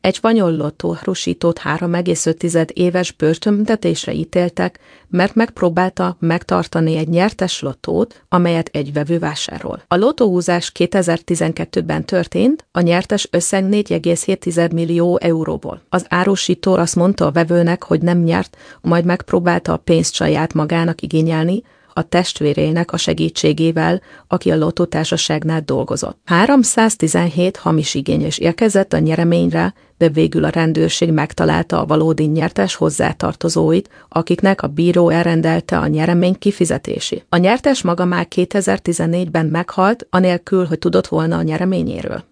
Egy spanyol lottóárusítót 3,5 éves börtönbüntetésre ítéltek, mert megpróbálta megtartani egy nyertes lottót, amelyet egy vevő vásárol. A lottóhúzás 2012-ben történt, a nyertes összeg 4,7 millió euróból. Az árusító azt mondta a vevőnek, hogy nem nyert, majd megpróbálta a pénzt saját magának igényelni, a testvérének a segítségével, aki a lottótársaságnál dolgozott. 317 hamis igényes érkezett a nyereményre, de végül a rendőrség megtalálta a valódi nyertes hozzátartozóit, akiknek a bíró elrendelte a nyeremény kifizetését. A nyertes maga már 2014-ben meghalt, anélkül, hogy tudott volna a nyereményéről.